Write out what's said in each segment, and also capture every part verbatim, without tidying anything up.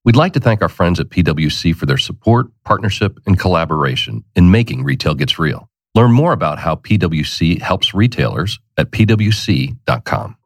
We'd like to thank our friends at P W C for their support, partnership, and collaboration in making Retail Gets Real. Learn more about how P W C helps retailers at p w c dot com.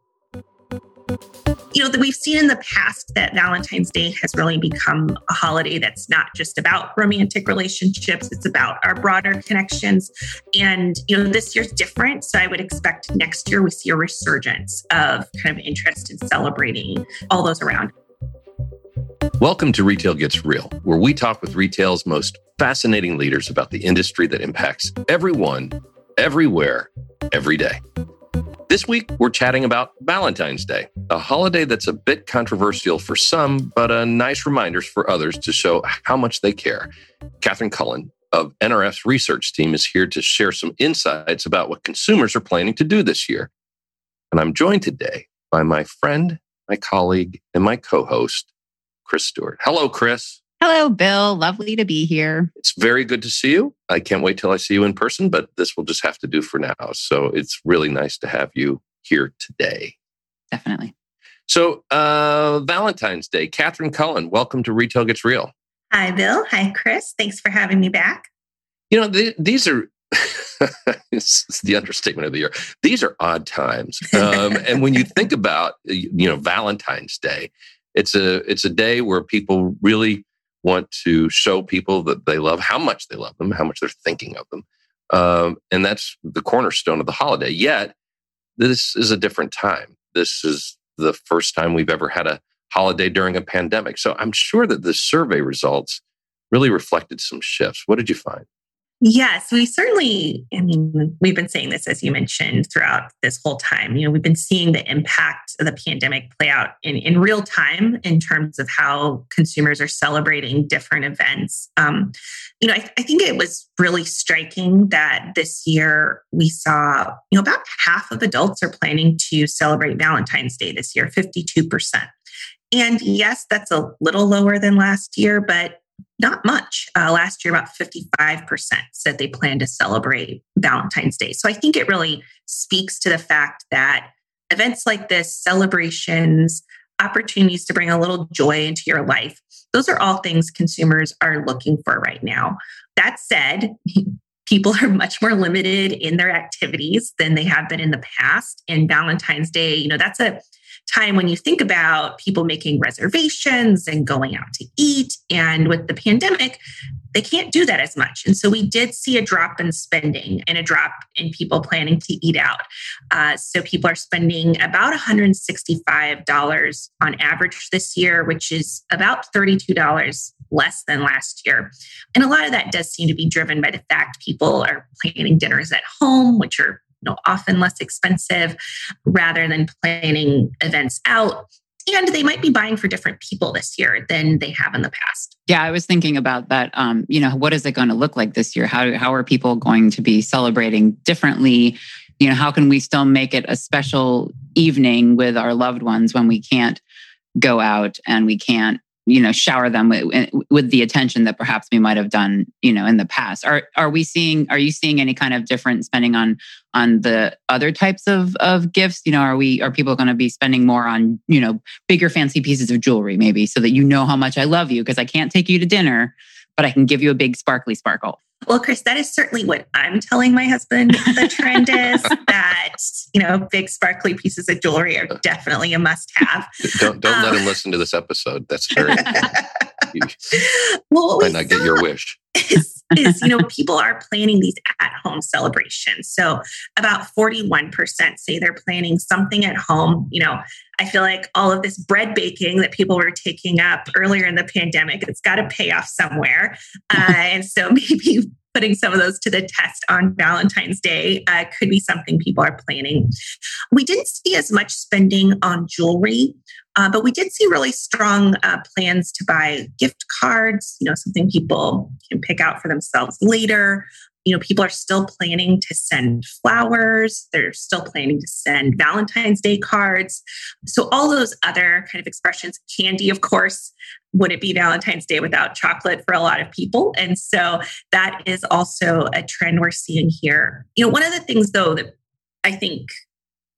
You know, that we've seen in the past that Valentine's Day has really become a holiday that's not just about romantic relationships, it's about our broader connections. And, you know, this year's different. So I would expect next year we see a resurgence of kind of interest in celebrating all those around. Welcome to Retail Gets Real, where we talk with retail's most fascinating leaders about the industry that impacts everyone, everywhere, every day. This week, we're chatting about Valentine's Day, a holiday that's a bit controversial for some, but a nice reminder for others to show how much they care. Catherine Cullen of N R F's research team is here to share some insights about what consumers are planning to do this year. And I'm joined today by my friend, my colleague, and my co-host, Chris Stewart. Hello, Chris. Hello, Bill. Lovely to be here. It's very good to see you. I can't wait till I see you in person, but this will just have to do for now. So it's really nice to have you here today. Definitely. So uh, Valentine's Day, Catherine Cullen, welcome to Retail Gets Real. Hi, Bill. Hi, Chris. Thanks for having me back. You know, th- these are, it's the understatement of the year. These are odd times. Um, and when you think about, you know, Valentine's Day, it's a it's a day where people really want to show people that they love, how much they love them, how much they're thinking of them. Um, and that's the cornerstone of the holiday. Yet, this is a different time. This is the first time we've ever had a holiday during a pandemic. So I'm sure that the survey results really reflected some shifts. What did you find? Yes, we certainly, I mean, we've been saying this, as you mentioned, throughout this whole time. You know, we've been seeing the impact of the pandemic play out in, in real time in terms of how consumers are celebrating different events. Um, you know, I, I think it was really striking that this year we saw, you know, about half of adults are planning to celebrate Valentine's Day this year, fifty-two percent. And yes, that's a little lower than last year, but not much. Uh, last year, about fifty-five percent said they plan to celebrate Valentine's Day. So I think it really speaks to the fact that events like this, celebrations, opportunities to bring a little joy into your life, those are all things consumers are looking for right now. That said, people are much more limited in their activities than they have been in the past. And Valentine's Day, you know, that's a time when you think about people making reservations and going out to eat. And with the pandemic, they can't do that as much. And so we did see a drop in spending and a drop in people planning to eat out. Uh, so people are spending about one hundred sixty-five dollars on average this year, which is about thirty-two dollars less than last year. And a lot of that does seem to be driven by the fact people are planning dinners at home, which are you know, often less expensive rather than planning events out. And they might be buying for different people this year than they have in the past. Yeah, I was thinking about that. Um, you know, what is it going to look like this year? How, how are people going to be celebrating differently? You know, how can we still make it a special evening with our loved ones when we can't go out and we can't, you know, shower them with, with the attention that perhaps we might have done, you know, in the past? Are are we seeing? Are you seeing any kind of different spending on on the other types of of gifts? You know, are we are people going to be spending more on, you know, bigger fancy pieces of jewelry, maybe, so that you know how much I love you because I can't take you to dinner, but I can give you a big sparkly sparkle? Well, Chris, that is certainly what I'm telling my husband. The trend is that, you know, big sparkly pieces of jewelry are definitely a must-have. Don't don't um, let him listen to this episode. That's very. You well, might not get your wish. Is, is, you know, people are planning these at-home celebrations. So about forty-one percent say they're planning something at home. You know, I feel like all of this bread baking that people were taking up earlier in the pandemic, it's got to pay off somewhere. Uh, and so maybe putting some of those to the test on Valentine's Day uh, could be something people are planning. We didn't see as much spending on jewelry, uh, but we did see really strong uh, plans to buy gift cards, you know, something people can pick out for themselves later. You know, people are still planning to send flowers. They're still planning to send Valentine's Day cards. So all those other kind of expressions, candy, of course, wouldn't be Valentine's Day without chocolate for a lot of people. And so that is also a trend we're seeing here. You know, one of the things, though, that I think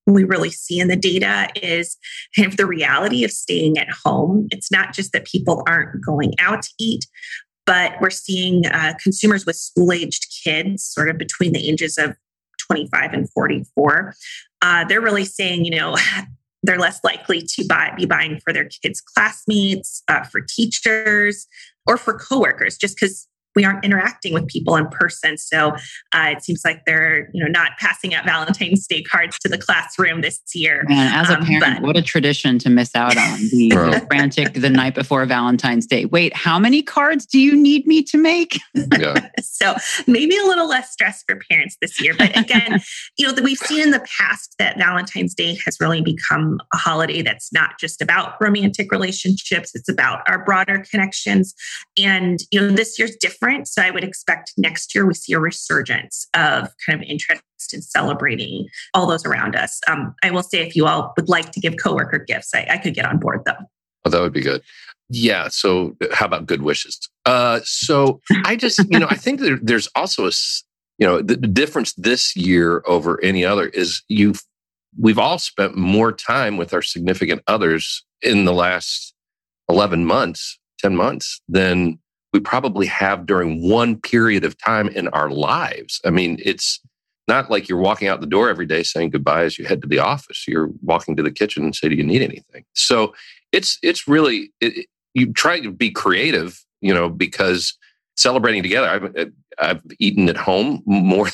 we really see in the data is kind of the reality of staying at home. It's not just that people aren't going out to eat, but we're seeing uh, consumers with school-aged kids, sort of between the ages of twenty-five and forty-four. Uh, they're really saying, you know, they're less likely to buy, be buying for their kids' classmates, uh, for teachers, or for coworkers, just because we aren't interacting with people in person. So uh, it seems like they're, you know, not passing out Valentine's Day cards to the classroom this year. Man, as a um, parent, but... what a tradition to miss out on. The, the frantic the night before Valentine's Day. Wait, how many cards do you need me to make? Yeah. So maybe a little less stress for parents this year. But again, you know, that we've seen in the past that Valentine's Day has really become a holiday that's not just about romantic relationships. It's about our broader connections. And, you know, this year's different. So I would expect next year we see a resurgence of kind of interest in celebrating all those around us. Um, I will say if you all would like to give coworker gifts, I, I could get on board though. Oh, that would be good. Yeah. So how about good wishes? Uh, so I just, you know, I think there, there's also a, you know, the, the difference this year over any other is you've, we've all spent more time with our significant others in the last eleven months, ten months than we probably have during one period of time in our lives. I mean, it's not like you're walking out the door every day saying goodbye as you head to the office. You're walking to the kitchen and say, do you need anything? So it's it's really, it, you try to be creative, you know, because celebrating together, I've, I've eaten at home more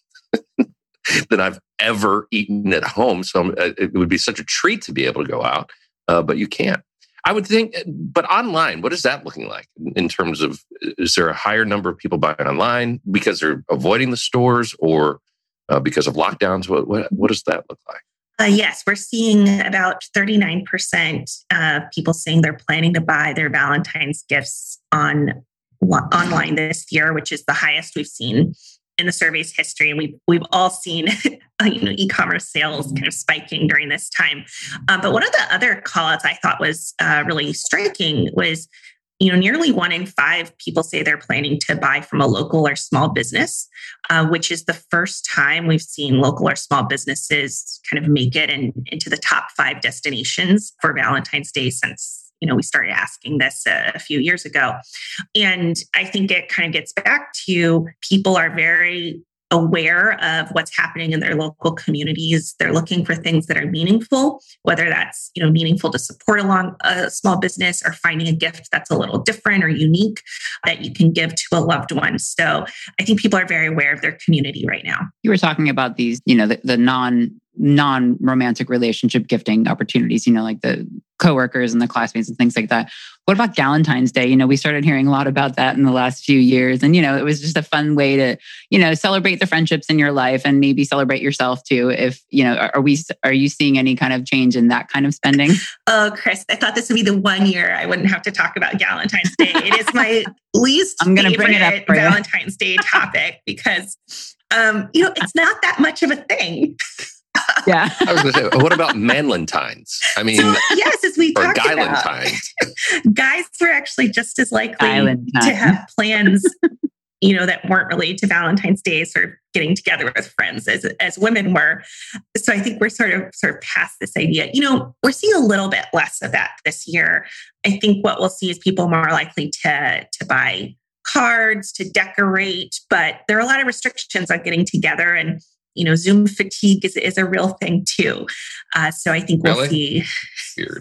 than I've ever eaten at home. So it would be such a treat to be able to go out, uh, but you can't. I would think, but online, what is that looking like in terms of, is there a higher number of people buying online because they're avoiding the stores or uh, because of lockdowns? What, what, what does that look like? Uh, yes, we're seeing about thirty-nine percent of people saying they're planning to buy their Valentine's gifts on online this year, which is the highest we've seen in the survey's history. And we've, we've all seen you know, e-commerce sales kind of spiking during this time. Um, but one of the other call-outs I thought was uh, really striking was, you know, nearly one in five people say they're planning to buy from a local or small business, uh, which is the first time we've seen local or small businesses kind of make it in, into the top five destinations for Valentine's Day since you know, we started asking this a, a few years ago. And I think it kind of gets back to people are very aware of what's happening in their local communities. They're looking for things that are meaningful, whether that's, you know, meaningful to support along a small business or finding a gift that's a little different or unique that you can give to a loved one. So I think people are very aware of their community right now. You were talking about these, you know, the, the non non-romantic relationship gifting opportunities, you know, like the coworkers and the classmates and things like that. What about Galentine's Day? You know, we started hearing a lot about that in the last few years. And, you know, it was just a fun way to, you know, celebrate the friendships in your life and maybe celebrate yourself too. If, you know, are we, are you seeing any kind of change in that kind of spending? Oh, Chris, I thought this would be the one year I wouldn't have to talk about Galentine's Day. It is my least I'm gonna favorite bring it up for Valentine's Day topic because, um, you know, it's not that much of a thing. Yeah. I was going to say, what about Manlentines? I mean, so, yes, as we or talked Guylentines. about, guys were actually just as likely Guylentine. to have plans, you know, that weren't related to Valentine's Day, sort of getting together with friends as as women were. So I think we're sort of sort of past this idea. You know, we're seeing a little bit less of that this year. I think what we'll see is people more likely to to buy cards, to decorate, but there are a lot of restrictions on getting together and. You know, Zoom fatigue is, is a real thing too. Uh, so I think we'll really? see. Weird.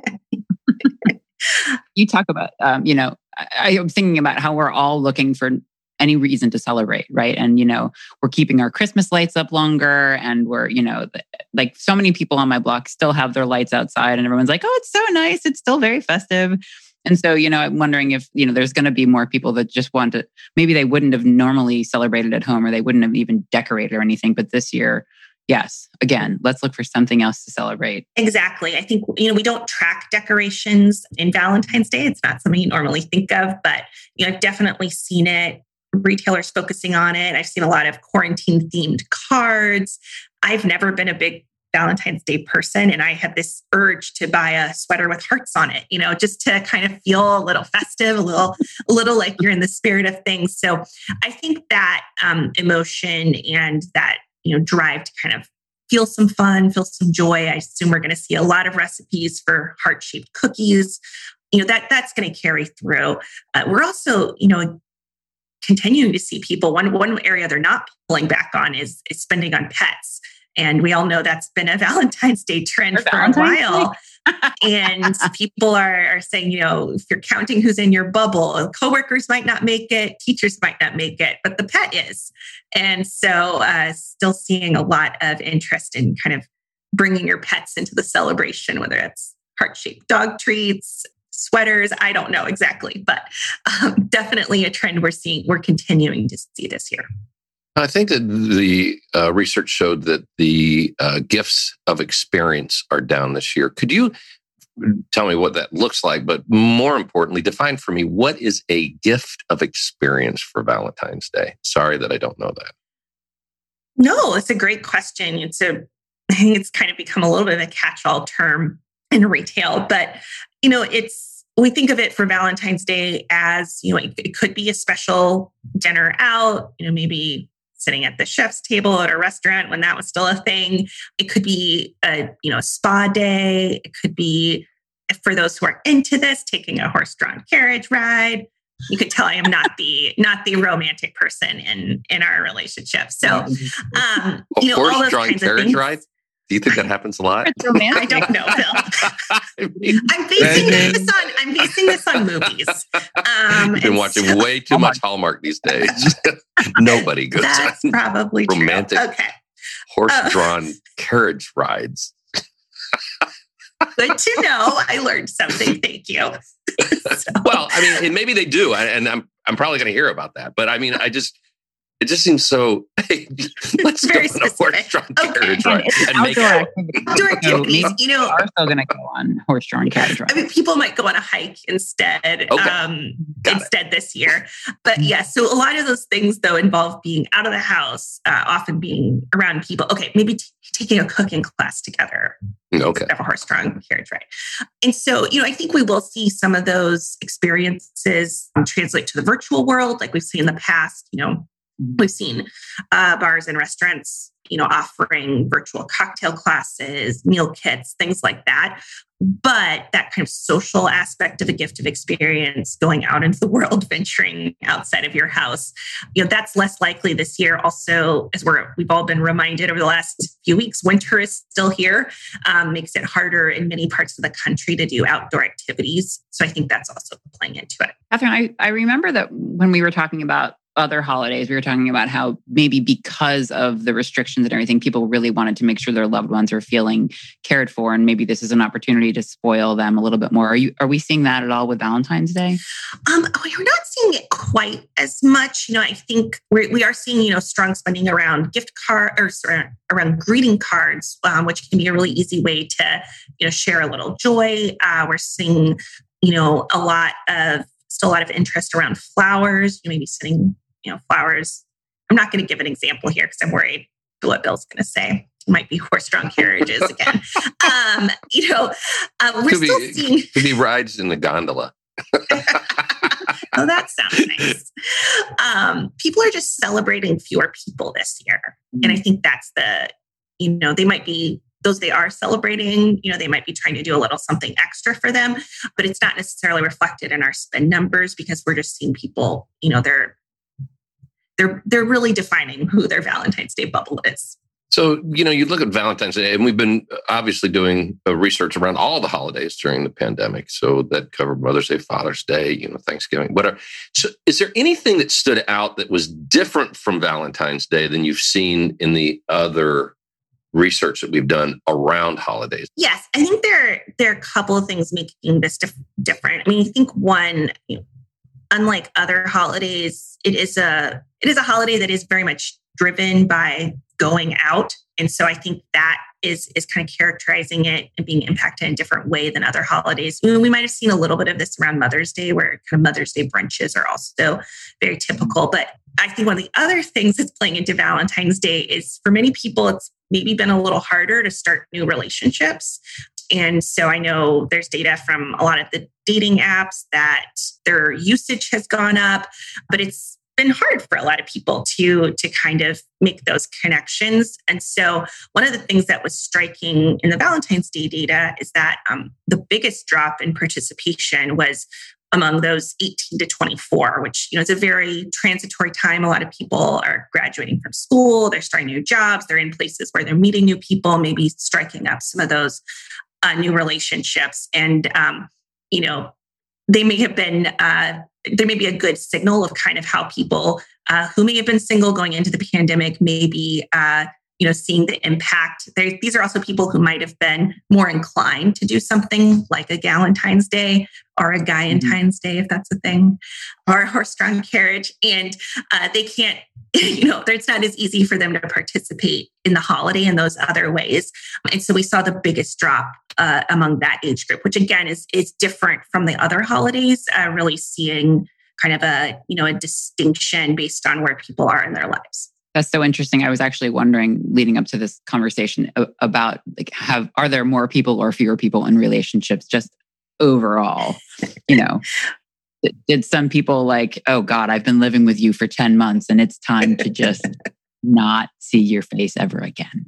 You talk about, um, you know, I, I'm thinking about how we're all looking for any reason to celebrate, right? And, you know, we're keeping our Christmas lights up longer and we're, you know, like so many people on my block still have their lights outside and everyone's like, oh, it's so nice. It's still very festive. And so, you know, I'm wondering if, you know, there's going to be more people that just want to, maybe they wouldn't have normally celebrated at home or they wouldn't have even decorated or anything. But this year, yes, again, let's look for something else to celebrate. Exactly. I think, you know, we don't track decorations in Valentine's Day. It's not something you normally think of, but, you know, I've definitely seen it. Retailers focusing on it. I've seen a lot of quarantine themed cards. I've never been a big Valentine's Day person. And I had this urge to buy a sweater with hearts on it, you know, just to kind of feel a little festive, a little, a little like you're in the spirit of things. So I think that um, emotion and that, you know, drive to kind of feel some fun, feel some joy. I assume we're going to see a lot of recipes for heart-shaped cookies. You know, that that's going to carry through. Uh, we're also, you know, continuing to see people. One one area they're not pulling back on is, is spending on pets. And we all know that's been a Valentine's Day trend for, for a while. And people are, are saying, you know, if you're counting who's in your bubble, coworkers might not make it, teachers might not make it, but the pet is. And so uh, still seeing a lot of interest in kind of bringing your pets into the celebration, whether it's heart-shaped dog treats, sweaters, I don't know exactly, but um, definitely a trend we're seeing, we're continuing to see this year. I think that the uh, research showed that the uh, gifts of experience are down this year. Could you tell me what that looks like? But more importantly, define for me, what is a gift of experience for Valentine's Day? Sorry that I don't know that. No, it's a great question. It's a, I think it's kind of become a little bit of a catch-all term in retail, but you know, it's, we think of it for Valentine's Day as, you know, it, it could be a special dinner out, you know, maybe sitting at the chef's table at a restaurant when that was still a thing. It could be a, you know, spa day. It could be, for those who are into this, taking a horse-drawn carriage ride. You could tell I am not the not the romantic person in in our relationship. So, um, you know, all those kinds of things. Ride? Do you think that happens a lot? I don't know, Bill. I mean, I'm basing this on I'm basing this on movies. Um, You've been watching so, way too much Hallmark these days. Nobody goes That's on probably romantic true. Okay. horse-drawn uh, carriage rides. Good to know. I learned something. Thank you. So. Well, I mean, and maybe they do, and I'm I'm probably going to hear about that. But I mean, I just. It just seems so, hey, let's go on a horse-drawn okay. carriage ride and, and make out. Outdoor activities, you know. Are still going to go on horse-drawn carriage ride. I mean, people might go on a hike instead, okay. um, instead it. this year. But yeah, so a lot of those things, though, involve being out of the house, uh, often being around people. Okay, maybe t- taking a cooking class together. Okay. Have a horse-drawn carriage ride. And so, you know, I think we will see some of those experiences um, translate to the virtual world, like we've seen in the past, you know. We've seen uh, bars and restaurants, you know, offering virtual cocktail classes, meal kits, things like that. But that kind of social aspect of a gift of experience, going out into the world, venturing outside of your house, you know, that's less likely this year. Also, as we're we've all been reminded over the last few weeks, winter is still here, um, makes it harder in many parts of the country to do outdoor activities. So I think that's also playing into it. Catherine, I, I remember that when we were talking about other holidays, we were talking about how maybe because of the restrictions and everything, people really wanted to make sure their loved ones are feeling cared for. And maybe this is an opportunity to spoil them a little bit more. Are you, are we seeing that at all with Valentine's Day? Um, we're not seeing it quite as much. You know, I think we're, we are seeing, you know, strong spending around gift card or sorry, around greeting cards, um, which can be a really easy way to, you know, share a little joy. Uh, we're seeing, you know, a lot of, still a lot of interest around flowers, you know, maybe sending you know, flowers. I'm not going to give an example here because I'm worried what Bill's going to say. It might be horse-drawn carriages again. Um, you know, uh, we're could still be, seeing... Could be rides in the gondola. Oh, that sounds nice. Um, people are just celebrating fewer people this year. And I think that's the, you know, they might be, those they are celebrating, you know, they might be trying to do a little something extra for them, but it's not necessarily reflected in our spend numbers because we're just seeing people, you know, they're They're they're really defining who their Valentine's Day bubble is. So, you know, you look at Valentine's Day, and we've been obviously doing research around all the holidays during the pandemic. So that covered Mother's Day, Father's Day, you know, Thanksgiving, whatever. So is there anything that stood out that was different from Valentine's Day than you've seen in the other research that we've done around holidays? Yes, I think there, there are a couple of things making this dif- different. I mean, I think one, you know, unlike other holidays, it is a it is a holiday that is very much driven by going out. And so I think that is is kind of characterizing it and being impacted in a different way than other holidays. I mean, we might have seen a little bit of this around Mother's Day, where kind of Mother's Day brunches are also very typical. But I think one of the other things that's playing into Valentine's Day is for many people, it's maybe been a little harder to start new relationships. And so I know there's data from a lot of the dating apps that their usage has gone up, but it's been hard for a lot of people to, to kind of make those connections. And so one of the things that was striking in the Valentine's Day data is that um, the biggest drop in participation was among those eighteen to twenty-four, which, you know, is a very transitory time. A lot of people are graduating from school, they're starting new jobs, they're in places where they're meeting new people, maybe striking up some of those uh, new relationships. And, um, you know, they may have been, uh, there may be a good signal of kind of how people uh, who may have been single going into the pandemic may be, uh, you know, seeing the impact. There, these are also people who might have been more inclined to do something like a Galentine's Day or a Guyentine's Day, if that's a thing, or a horse-drawn carriage. And uh, they can't, you know, it's not as easy for them to participate in the holiday in those other ways. And so we saw the biggest drop uh, among that age group, which again is is different from the other holidays, uh, really seeing kind of a, you know, a distinction based on where people are in their lives. That's so interesting. I was actually wondering, leading up to this conversation, about like, have are there more people or fewer people in relationships just overall? You know, did some people like, oh God, I've been living with you for ten months and it's time to just not see your face ever again?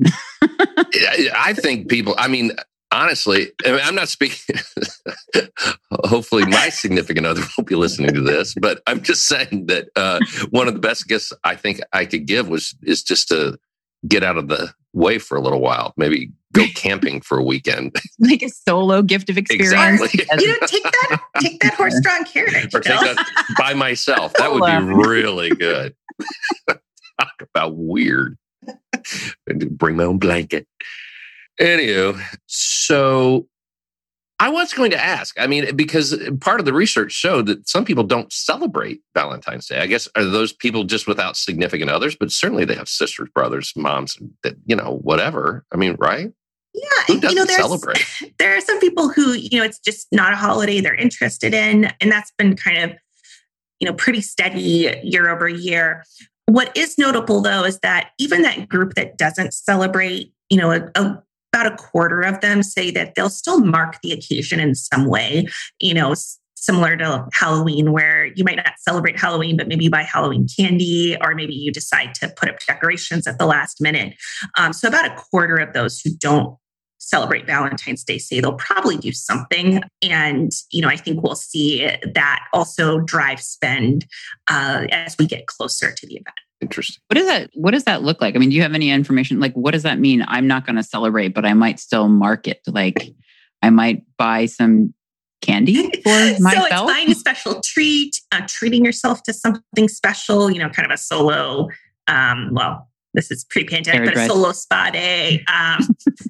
I think people, I mean, honestly, I mean, I'm not speaking, hopefully my significant other won't be listening to this, but I'm just saying that uh, one of the best gifts I think I could give was is just to get out of the way for a little while, maybe go camping for a weekend. Like a solo gift of experience. Exactly. You know, take that, take that horse-drawn carriage. Or take that by myself. That would be really good. Talk about weird. Bring my own blanket. Anywho, so I was going to ask, I mean, because part of the research showed that some people don't celebrate Valentine's Day. I guess, are those people just without significant others? But certainly they have sisters, brothers, moms, that, you know, whatever. I mean, right? Yeah. Who doesn't you know, celebrate? There are some people who, you know, it's just not a holiday they're interested in. And that's been kind of, you know, pretty steady year over year. What is notable, though, is that even that group that doesn't celebrate, you know, a, a about a quarter of them say that they'll still mark the occasion in some way, you know, s- similar to Halloween, where you might not celebrate Halloween, but maybe you buy Halloween candy, or maybe you decide to put up decorations at the last minute. Um, so about a quarter of those who don't celebrate Valentine's Day say they'll probably do something. And, you know, I think we'll see that also drive spend uh, as we get closer to the event. Interesting. What does that, what does that look like? I mean, do you have any information? Like, what does that mean? I'm not going to celebrate, but I might still mark it. Like, I might buy some candy for myself. So it's buying a special treat, uh, treating yourself to something special, you know, kind of a solo, um, well, this is pre-pandemic, but a solo spa day. Um,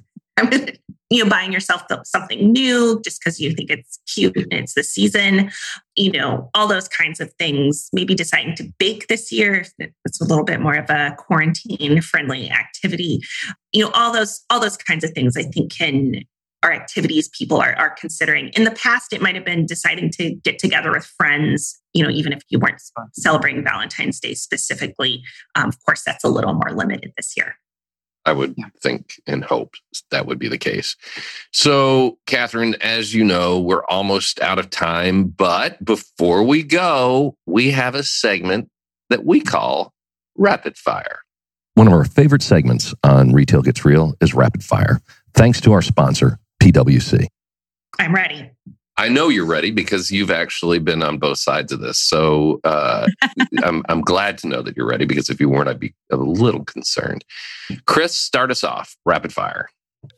you know, buying yourself something new just because you think it's cute and it's the season, you know, all those kinds of things. Maybe deciding to bake this year. It's a little bit more of a quarantine friendly activity. You know, all those, all those kinds of things I think can, are activities people are, are considering. In the past, it might have been deciding to get together with friends, you know, even if you weren't celebrating Valentine's Day specifically. Um, of course, that's a little more limited this year. I would think and hope that would be the case. So, Catherine, as you know, we're almost out of time. But before we go, we have a segment that we call Rapid Fire. One of our favorite segments on Retail Gets Real is Rapid Fire, thanks to our sponsor, P W C. I'm ready. I know you're ready because you've actually been on both sides of this. So uh, I'm, I'm glad to know that you're ready, because if you weren't, I'd be a little concerned. Chris, start us off. Rapid fire.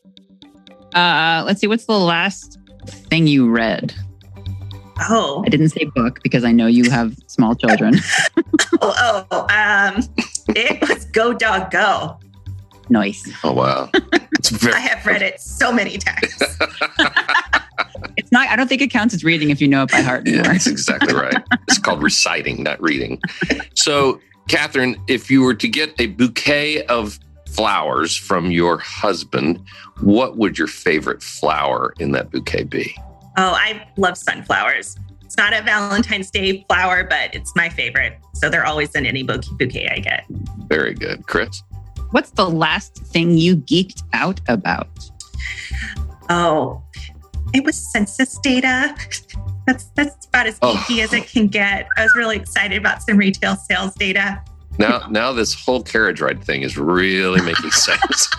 Uh, let's see. What's the last thing you read? Oh, I didn't say book because I know you have small children. oh, oh, um, it was Go Dog Go. Nice. Oh, wow. It's very- I have read it so many times. It's not, I don't think it counts as reading if you know it by heart anymore. Yeah, that's exactly right. It's called reciting, not reading. So, Catherine, if you were to get a bouquet of flowers from your husband, what would your favorite flower in that bouquet be? Oh, I love sunflowers. It's not a Valentine's Day flower, but it's my favorite. So they're always in any bouquet I get. Very good. Chris? What's the last thing you geeked out about? Oh, it was census data. That's that's about as geeky oh. as it can get. I was really excited about some retail sales data. Now, now this whole carriage ride thing is really making sense.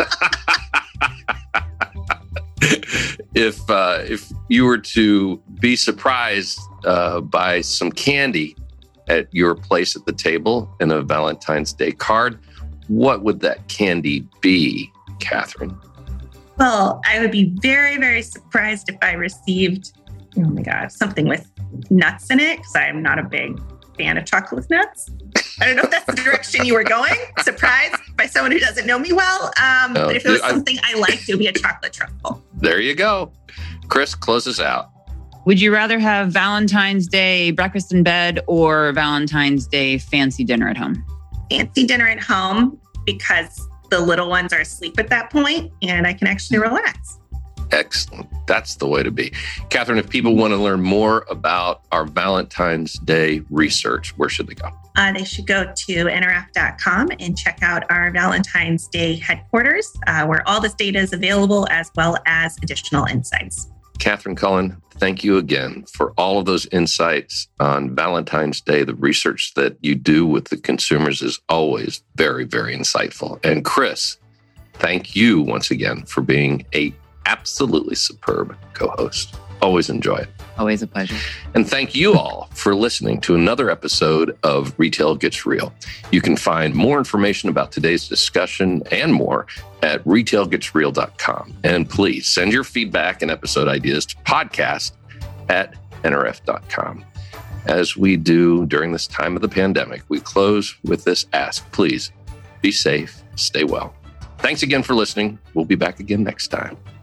if uh, if you were to be surprised uh, by some candy at your place at the table in a Valentine's Day card, what would that candy be, Catherine? Well, I would be very, very surprised if I received, oh my God, something with nuts in it, because I'm not a big fan of chocolate with nuts. I don't know if that's the direction you were going. Surprised by someone who doesn't know me well. Um, no, but if it was something I, I liked, it would be a chocolate truffle. There you go. Chris, close us out. Would you rather have Valentine's Day breakfast in bed or Valentine's Day fancy dinner at home? Fancy dinner at home, because the little ones are asleep at that point and I can actually relax. Excellent. That's the way to be. Catherine, if people want to learn more about our Valentine's Day research, where should they go? Uh, they should go to N R F dot com and check out our Valentine's Day headquarters, uh, where all this data is available, as well as additional insights. Catherine Cullen, thank you again for all of those insights on Valentine's Day. The research that you do with the consumers is always very, very insightful. And Chris, thank you once again for being a absolutely superb co-host. Always enjoy it. Always a pleasure. And thank you all for listening to another episode of Retail Gets Real. You can find more information about today's discussion and more at retail gets real dot com. And please send your feedback and episode ideas to podcast at N R F dot com. As we do during this time of the pandemic, we close with this ask. Please be safe, stay well. Thanks again for listening. We'll be back again next time.